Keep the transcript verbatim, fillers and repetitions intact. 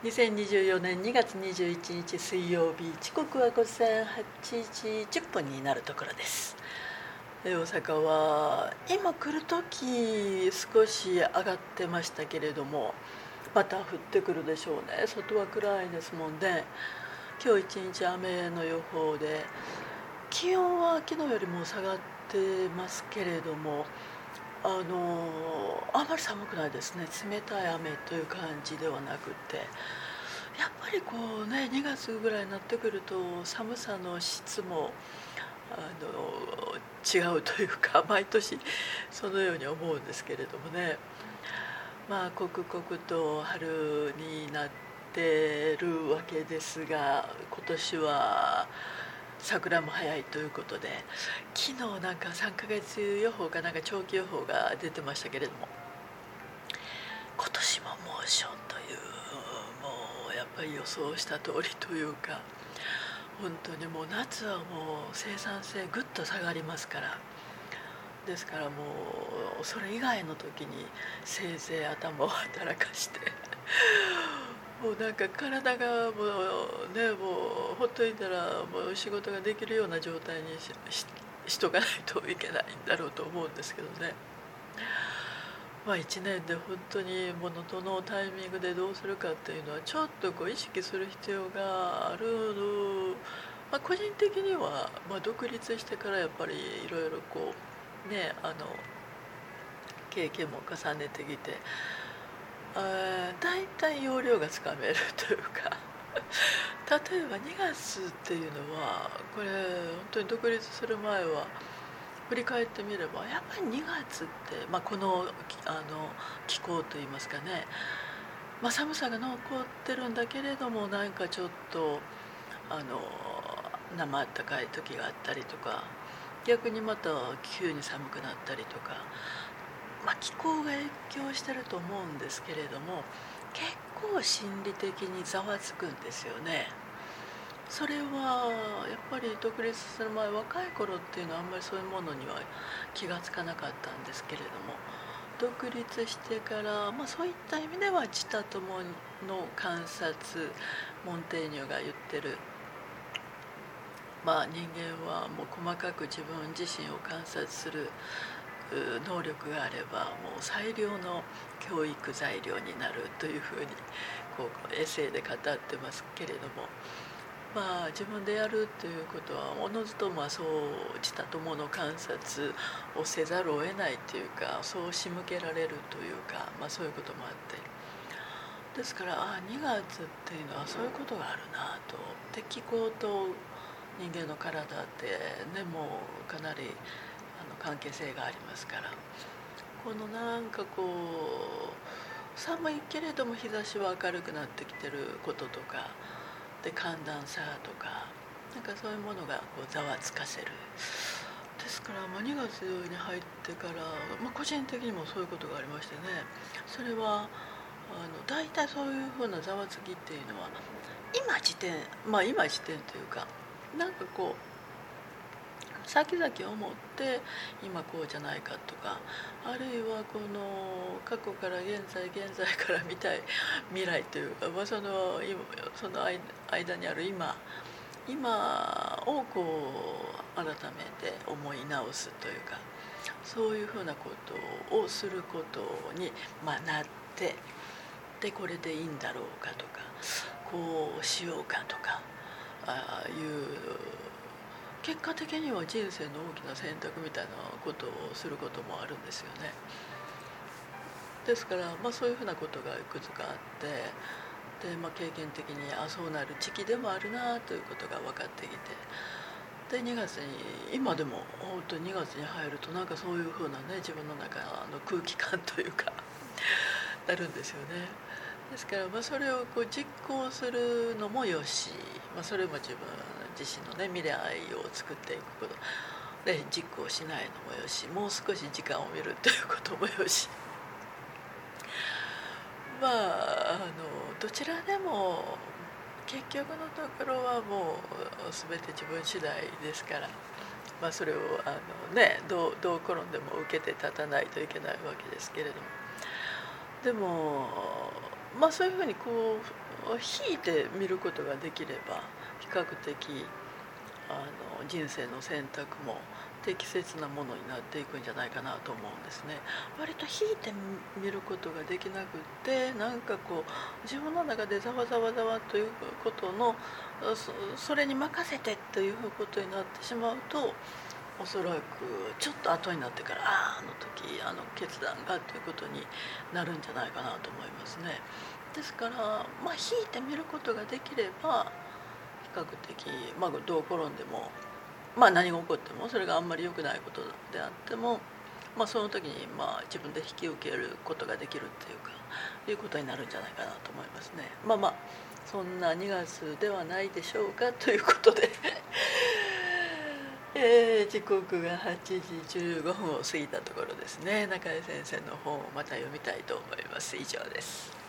にせんにじゅうよねんにがつにじゅういちにち水曜日、時刻はごぜんはちじじゅっぷんになるところです。大阪は今来る時少し上がってましたけれども、また降ってくるでしょうね。外は暗いですもんね。今日一日雨の予報で、気温は昨日よりも下がってますけれども、あのあんまり寒くないですね。冷たい雨という感じではなくて、やっぱりこうね、にがつぐらいになってくると寒さの質もあの違うというか、毎年そのように思うんですけれどもね。まあ刻々と春になってるわけですが、今年は桜も早いということで、昨日なんかさんかげつ予報かなんか長期予報が出てましたけれども、今年も猛暑という、もうやっぱり予想した通りというか、本当にもう夏はもう生産性ぐっと下がりますから、ですからもうそれ以外の時にせいぜい頭を働かしてもうなんか体がもうね、もうほっといたらもう仕事ができるような状態に し, し, しとかないといけないんだろうと思うんですけどね。まあいちねんで本当にものどのタイミングでどうするかっていうのはちょっとこう意識する必要があるの、まあ、個人的には、まあ、独立してからやっぱりいろいろこうね、あの経験も重ねてきて、あだいたい要領がつかめるというか例えばにがつっていうのはこれ本当に独立する前は振り返ってみればやっぱりにがつって、まあ、この、あの気候といいますかね、まあ、寒さが残ってるんだけれども、なんかちょっとあの生あったかい時があったりとか、逆にまた急に寒くなったりとか、まあ、気候が影響してると思うんですけれども、結構心理的にざわつくんですよね。それはやっぱり独立する前、若い頃っていうのはあんまりそういうものには気がつかなかったんですけれども、独立してから、まあ、そういった意味では自他ともの観察、モンテーニュが言ってる、まあ、人間はもう細かく自分自身を観察する能力があればもう最良の教育材料になるというふうにこうエッセイで語ってますけれども、まあ自分でやるということはおのずとまあそう自他ともの観察をせざるを得ないというか、そう仕向けられるというか、まあそういうこともあって、ですからあにがつっていうのはそういうことがあるなと。で気候と人間の体ってね、もうかなりあの関係性がありますから、このなんかこう寒いけれども日差しは明るくなってきてることとかで、寒暖差とかなんかそういうものがこうざわつかせる。ですから、まあ、にがつに入ってから、まあ、個人的にもそういうことがありましてね、それはあの大体そういうふうなざわつきっていうのは今時点、まあ今時点というか、なんかこう先々思って今こうじゃないかとか、あるいはこの過去から現在現在から見たい未来というか、まあ、そのその間にある今今をこう改めて思い直すというか、そういうふうなことをすることに、まあ、なって、でこれでいいんだろうかとか、こうしようかとか、ああいう結果的には人生の大きな選択みたいなことをすることもあるんですよね。ですから、まあ、そういうふうなことがいくつかあってで、まあ、経験的にあそうなる時期でもあるなということが分かってきて、でにがつに今でも本当ににがつに入るとなんかそういうふうなね、自分の中の空気感というかなるんですよね。ですから、まあ、それをこう実行するのもよし、まあ、それも自分自身のね未来を作っていくことで、実行しないのもよし、もう少し時間を見るということもよし、まああのどちらでも結局のところはもう全て自分次第ですから、まあ、それをあの、ね、どう、どう転んでも受けて立たないといけないわけですけれども、でも、まあ、そういうふうにこ引いて見ることができれば比較的あの人生の選択も適切なものになっていくんじゃないかなと思うんですね。割と引いて見ることができなくって、なんかこう自分の中でざわざわざわということの そ, それに任せてということになってしまうと、おそらくちょっと後になってからあああの時あの決断がということになるんじゃないかなと思いますね。ですから、まあ、引いてみることができれば比較的、まあ、どう転んでも、まあ、何が起こってもそれがあんまり良くないことであっても、まあ、その時にまあ自分で引き受けることができるっていうかいうことになるんじゃないかなと思いますね。まあまあそんなにがつではないでしょうかということでえー、時刻がはちじじゅうごふんを過ぎたところですね。中井先生の本をまた読みたいと思います。以上です。